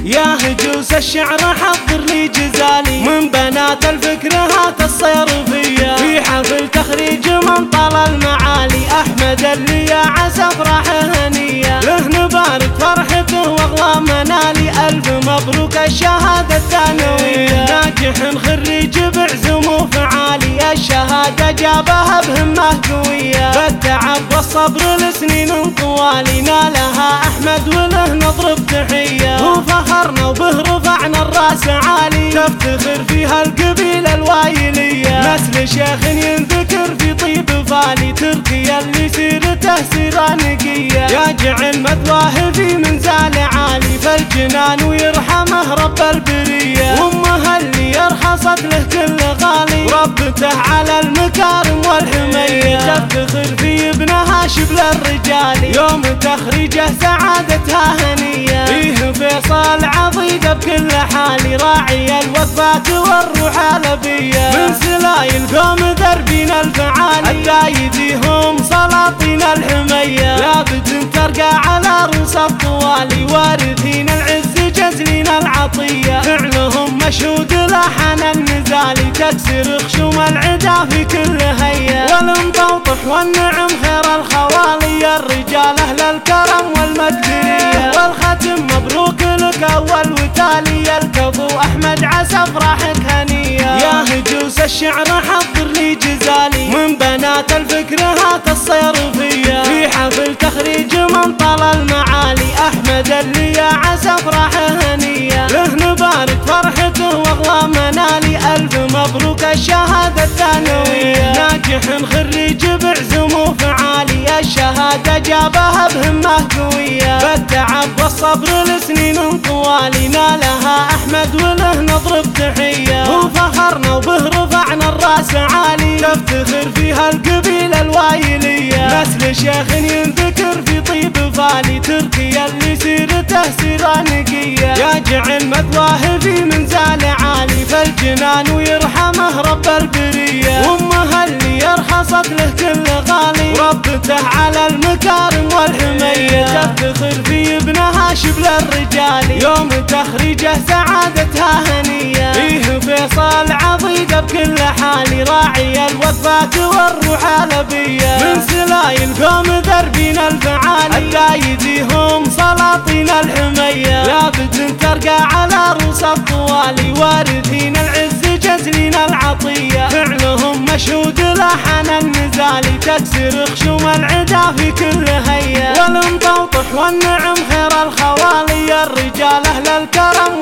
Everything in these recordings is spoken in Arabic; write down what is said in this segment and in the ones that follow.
يا هجوس الشعر حضر لي جزالي من بنات الفكر هات الصيرفية في حفل تخريج من طال المعالي أحمد اللي يا عسى افراحه هنية له نبارك فرحته واغلى منالي ألف مبروك الشهادة الثانوية ناجح خريج بعزم وفعالي الشهادة جابها بهمة قوية بالتعب والصبر لسنين طوالي نالها أحمد وله نضرب تحية وفخرنا وبه رفعنا الراس عالي تفتخر فيها القبيلة الوايلية نسل شيخ ينذكر في طيب فالي ترقي اللي سيرته سيرة نقية يجعل مثواه في منزال عالي فالجنان ويرحمه رب البرية وامه اللي يرخصت له كل غالي وربته على المكارم والحمية تفتخر في ابنها شبل الرجال يوم تخريجه سعادتها هنية فيه فيصل عضيده بكل حال راعي الوقفات والروح الابية من سلايل قوم دربين الفعالي الدايديهم سلاطين الحمية لابد ترقى على رؤوس الطوالي وارثين العز جزلين العطية فعلهم مشهود لحن النزالي تكسر خشوم العدا في كل هية والمطوطح والنعم خير الخوالي الرجال اهل الكرم والمقدرية والختم مبروك لك اول وتالي الكفو احمد عسى افراحك هنية يا هجوس الشعر حضر لي جزالي من بنات الفكر هات الصيرفية في حفل تخريج من طال المعالي أحمد اللي يا عسى افراحه هنية له نبارك فرحته واغلى منالي ألف مبروك الشهادة الثانوية ناجح خريج بعزم وفعالي الشهادة جابها بهمة قوية بالتعب والصبر لسنين طوالي نالها أحمد وله نضرب تحية وفخرنا وبه رفعنا الراس عالي تفتخر فيها القبيلة الوايلية نسل شيخ ينذكر في طيب فالي ترقي اللي سيرته سيرة نقية يجعل مثواه في منزال عالي فالجنان ويرحمه رب البرية وامه اللي يرخصت له كل غالي وربته على المكارم والحمية تفتخر في ابنها شبل الرجال يوم تخريجه سعادتها هنية فيه فيصل عضيده بكل حال راعي الوقفات والروح الابية من سلايل قوم دربين الفعالي الدايديهم سلاطين الحمية لابد ترقى على رؤوس الطوالي وارثين العز جزلين العطية فعلهم مشهود لحن النزالي تكسر خشوم العدا في كل هية والمطوطح والنعم خير الخوالي الرجال اهل الكرم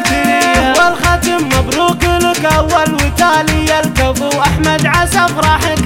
والمقدرية والختم مبروك لك اول وتالي الكفو احمد عسى افراحك